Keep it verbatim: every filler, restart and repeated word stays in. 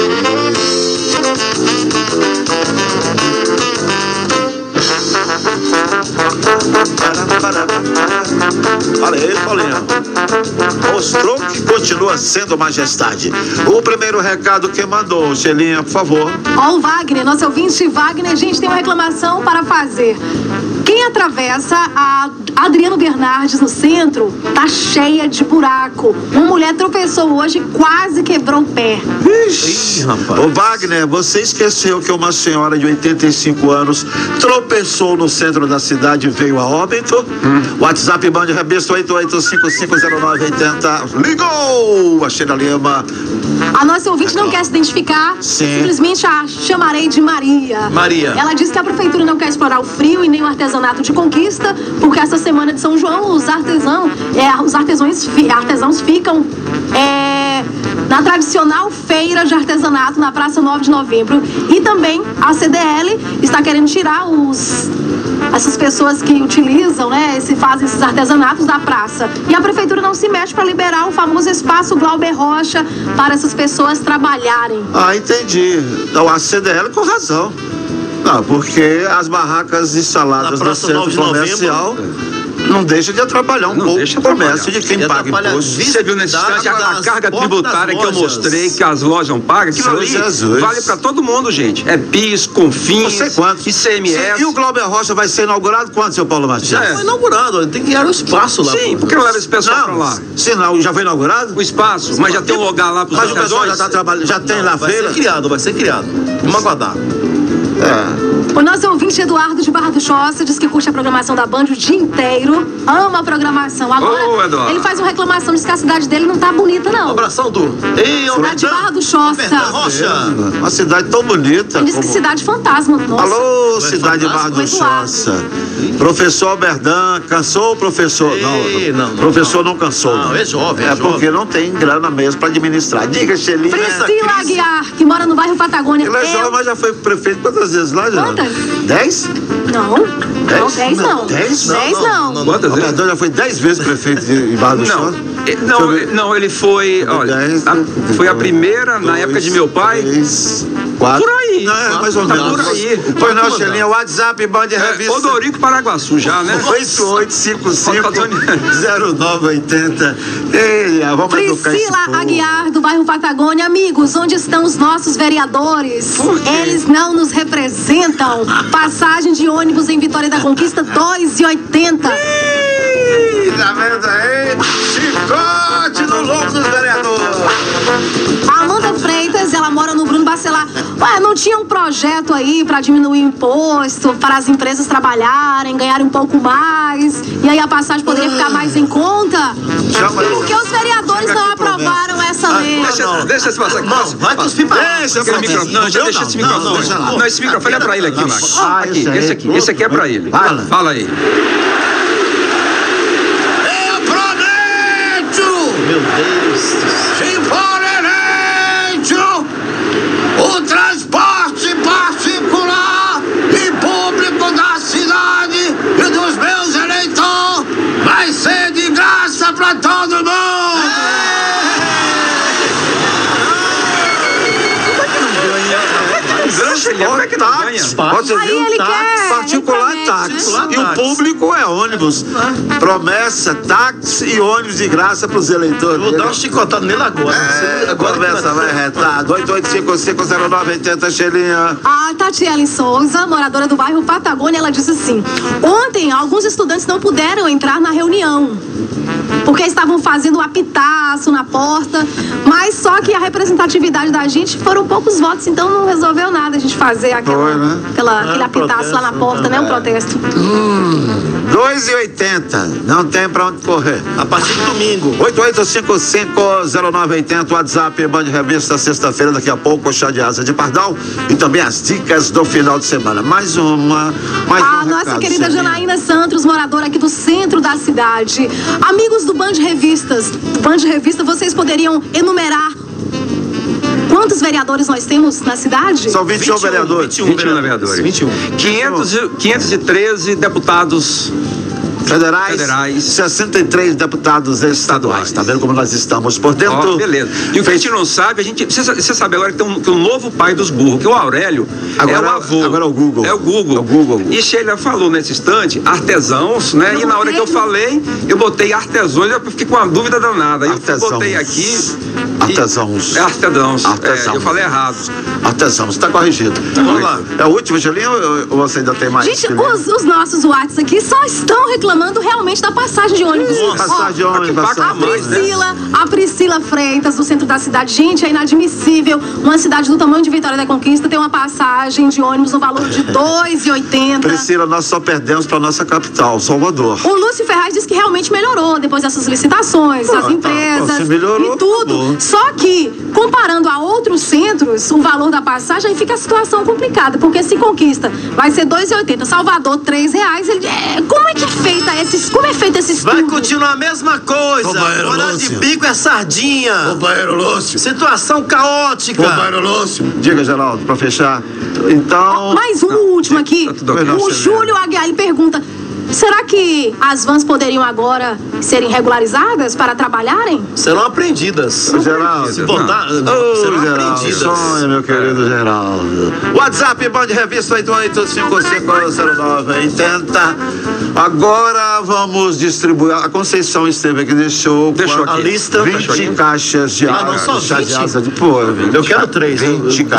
Olha aí, Paulinho. Mostrou que continua sendo majestade. O primeiro recado que mandou, Xelinha, por favor. Ó, o Wagner, nosso ouvinte Wagner, a gente tem uma reclamação para fazer. Quem atravessa a Adriano Bernardes no centro tá cheia de buraco. Uma mulher tropeçou hoje e quase quebrou o pé. Ixi, rapaz. Ô Wagner, você esqueceu que uma senhora de oitenta e cinco anos tropeçou no centro da cidade e veio a óbito? Hum. WhatsApp Band Revista oito oito cinco cinco zero nove oito zero. Ligou! A Sheila Lima. A nossa ouvinte não quer se identificar. Sim. Simplesmente a chamarei de Maria. Maria. Ela disse que a prefeitura não quer explorar o frio e nem o artesanato de conquista, porque essa semana de São João os artesãos, é, os artesãos, artesãos ficam é, na tradicional feira de artesanato na Praça nove de Novembro. E também a C D L está querendo tirar os essas pessoas que utilizam, né, esse, fazem esses artesanatos da praça. E a prefeitura não se mexe para liberar o famoso espaço Glauber Rocha para essas pessoas trabalharem. Ah, entendi. Então, a C D L com razão. Não, porque as barracas instaladas no centro comercial não deixa de atrapalhar um não pouco o comércio de quem e paga imposto. Você viu nesse instante a, a carga tributária que eu mostrei que as lojas não pagam? Aquilo ali Jesus. Vale pra todo mundo, gente. É P I S, CONFINS, não sei quanto. I C M S. E o Glauber Rocha vai ser inaugurado quando, seu Paulo Martins? Já é. foi inaugurado, tem que criar um espaço lá. Sim, por que não leva esse pessoal não, pra lá? Se não, já foi inaugurado? O espaço, mas já tem um lugar lá pros Mas o pessoal já tá trabalhando, já tem lá a feira? Vai ser criado, vai ser criado. Vamos aguardar. É. O nosso ouvinte Eduardo de Barra do Choça diz que curte a programação da Band o dia inteiro, ama a programação. Agora, Ô, ele faz uma reclamação, diz que a cidade dele não tá bonita, não. Um abração, Du. Ei, cidade de Barra do Choça. Rocha. Uma cidade tão bonita. Ele diz como... que cidade fantasma. Nossa. Alô, é cidade de Barra do Choça. Professor Alberdan, cansou o professor? Ei, não, não, não, professor não, não cansou. Não, não. é jovem, é, é jovem. porque não tem grana mesmo para administrar. Diga, Xelinha. Priscila Aguiar, que mora no bairro Patagônia. Ele é Eu... jovem, mas já foi prefeito quantas vezes lá, já? Quantas? Dez? Não. Dez? Não, dez não. Dez? Dez não. não. não, não, Quantas vezes? Alberdan já foi dez vezes prefeito de Barra do Choça? Não, não, não, ele foi, olha, dez, a, foi a primeira dois, na época de meu pai. Três, quatro. Por aí. Não, é mais ou Tá menos. por aí. Pois não, Xelinha, WhatsApp, Band Revista. É, Odorico Paraguaçu já, né? oito oito cinco cinco zero nove oito zero. Ei, vamos educar esse Priscila povo. Aguiar, do bairro Patagônia. Amigos, onde estão os nossos vereadores? Eles não nos representam. Passagem de ônibus em Vitória da Conquista, dois e oitenta. Tá vendo aí? Chicote no lombo dos vereadores. Amanda Freitas, ela mora no Bruno Bacelar. Ué, não tinha um projeto aí pra diminuir o imposto, para as empresas trabalharem, ganharem um pouco mais, e aí a passagem poderia ficar mais em conta? Chama Por que os vereadores Chega não aqui, aprovaram essa lei? Deixa, deixa esse passar aqui. Não, vai cuspir pra Deixa Aquele eu microfone. Não, já deixa esse não, microfone. não, deixa lá. Não, esse microfone é pra ele aqui, Max. Ah, Aqui, esse aí. esse aqui. Esse aqui é pra ele. Fala. Fala aí. Eu prometo! Meu Deus. Se for eleito, o transporte particular e público da cidade e dos meus eleitores vai ser de graça pra todo mundo! Como é que não ganha? Pode Aí ele quer, particular ele táxi. promete, E o público é ônibus. Promessa, táxi e ônibus de graça pros eleitores. Eu vou dar uma chicotada nele agora. É, agora conversa vai retado. oito oito cinco cinco zero nove oito zero, Xelinha. A Tatiele Souza, moradora do bairro Patagônia, ela disse assim: ontem alguns estudantes não puderam entrar na reunião porque estavam fazendo um apitaço na porta, mas só que a representatividade da gente foram poucos votos, então não resolveu nada a gente fazer aquela, Foi, né? aquela, Ah, aquele apitaço protesto, lá na porta, né? Um protesto. Hum, dois e oitenta. Não tem pra onde correr. A partir de domingo. oito oito cinco cinco zero nove oito zero, WhatsApp, Band Revista, sexta-feira, daqui a pouco, o chá de asa de pardal e também as dicas do final de semana. Mais uma, mais A um nossa recado, querida Xelinha. Janaína Santos, moradora aqui do centro da cidade. Amigos do Band Revistas, do Band Revista, vocês poderiam enumerar quantos vereadores nós temos na cidade? São vinte e um vereadores. vinte e um vereadores. vinte e um. quinhentos e treze deputados Federais, Federais. sessenta e três deputados estaduais. Tá vendo como nós estamos por dentro? Ó, beleza. E o que a gente não sabe, a gente. Você, você sabe agora que tem um, que um novo pai dos burros, que o Aurélio agora, é o avô. Agora é o Google. É o Google. É o Google. E Sheila falou nesse instante, artesãos, né? E na hora que eu falei, eu botei artesãos, eu fiquei com uma dúvida danada. Aí eu botei aqui. Artesãos. E, é artesãos. Artesãos. É, eu falei errado. Artesãos, tá corrigido. Tá Vamos lá. É o último, Gelinho, ou você ainda tem mais? Gente, os, os nossos WhatsApp aqui só estão reclamando realmente da passagem de ônibus. Nossa, passagem de ônibus. A Priscila, a Priscila Freitas, do centro da cidade. Gente, é inadmissível uma cidade do tamanho de Vitória da Conquista ter uma passagem de ônibus no valor de dois reais e oitenta centavos. Priscila, nós só perdemos para nossa capital, Salvador. O Lúcio Ferraz disse que realmente melhorou depois dessas licitações, Ah, as tá. empresas Você melhorou, e tudo. acabou. Só que, comparando a outros centros, o valor da passagem, aí fica a situação complicada. Porque se Conquista vai ser dois reais e oitenta centavos, Salvador três reais, ele, é, como é que é feita esses, como é feito esse estudo? Vai continuar a mesma coisa. Companheiro Horário de Lúcio. pico é sardinha. Companheiro Lúcio. Situação caótica. Companheiro Lúcio. Diga, Geraldo, para fechar. Então... Mais um último aqui. tá tudo ok. O Júlio Aguiar, ele pergunta: será que as vans poderiam agora serem regularizadas para trabalharem? Serão apreendidas. Ô, Geraldo. Se botar, Ô, serão Geraldo, apreendidas. sonha, meu querido Geraldo. WhatsApp, Band Revista oito oito cinco cinco zero nove oitenta. Agora vamos distribuir. A Conceição esteve aqui, deixou, Deixou a aqui. lista vinte caixas de Ah, não, água. só chá de vinte? asa de pô, vinte Eu quero três. vinte Eu- eu-